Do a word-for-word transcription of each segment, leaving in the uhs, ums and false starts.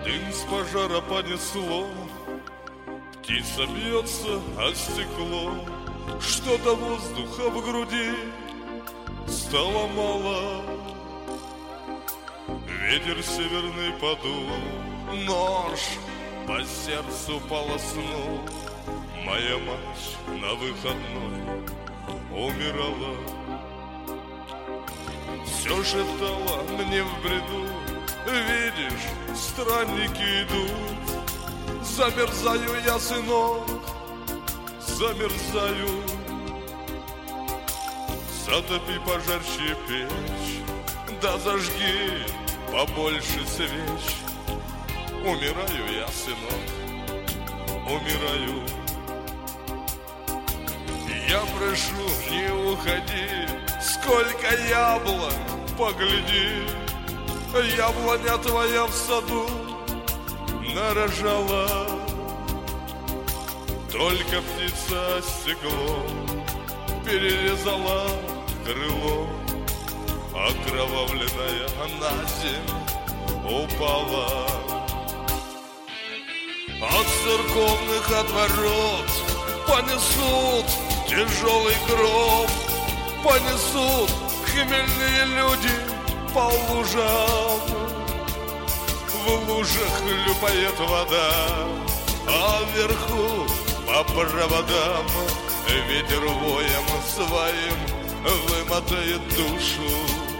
Дым с пожара понесло, птица бьется о стекло, что-то воздуха в груди стало мало. Ветер северный подул, нож по сердцу полоснул. Моя мать на выходной умирала. Все шептала мне в бреду: видишь, странники идут. Замерзаю я, сынок, замерзаю. Затопи пожарче печь, да зажги побольше свеч. Умираю я, сынок, умираю. Я прошу, не уходи, сколько яблок, погляди. Яблоня твоя в саду нарожала, только птица стекло перерезала крыло, окровавленная на землю упала. От церковных отворот понесут тяжелый гроб, понесут хмельные люди по лужам. В лужах хлюпает вода, а вверху по проводам ветер воем своим вымотает душу.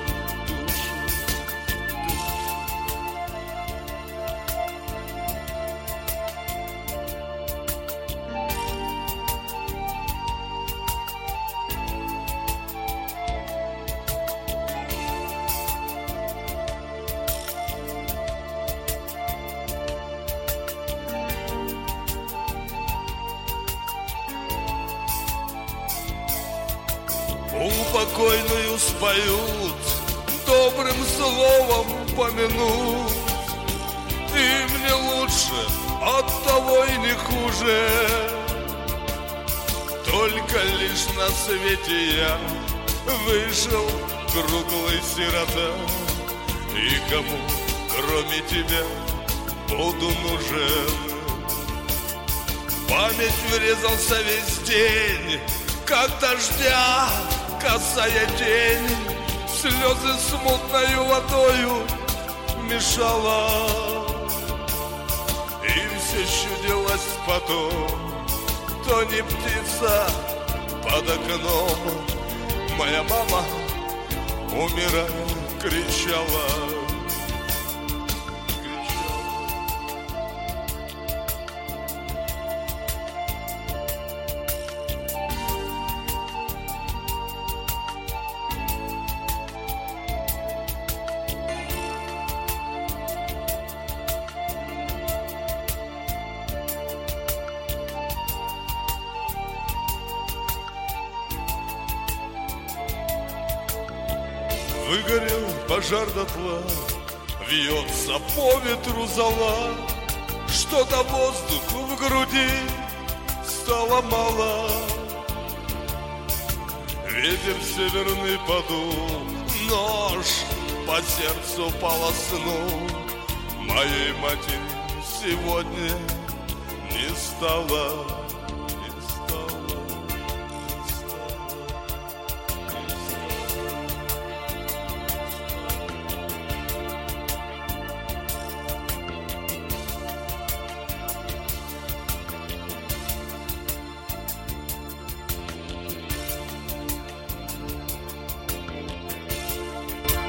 Упокойную споют, добрым словом помянут. И мне лучше, от того и не хуже. Только лишь на свете я вышел круглый сирота. И кому, кроме тебя, буду нужен? В память врезался весь день, как дождя косая тень, слезы смутною водою мешала. Им все чудилось потом, то не птица под окном. Моя мама, умирая, кричала. Выгорел пожар дотла, вьется по ветру зола. Что-то воздуху в груди стало мало. Ветер северный подул, нож по сердцу полоснул. Моей матери сегодня не стало.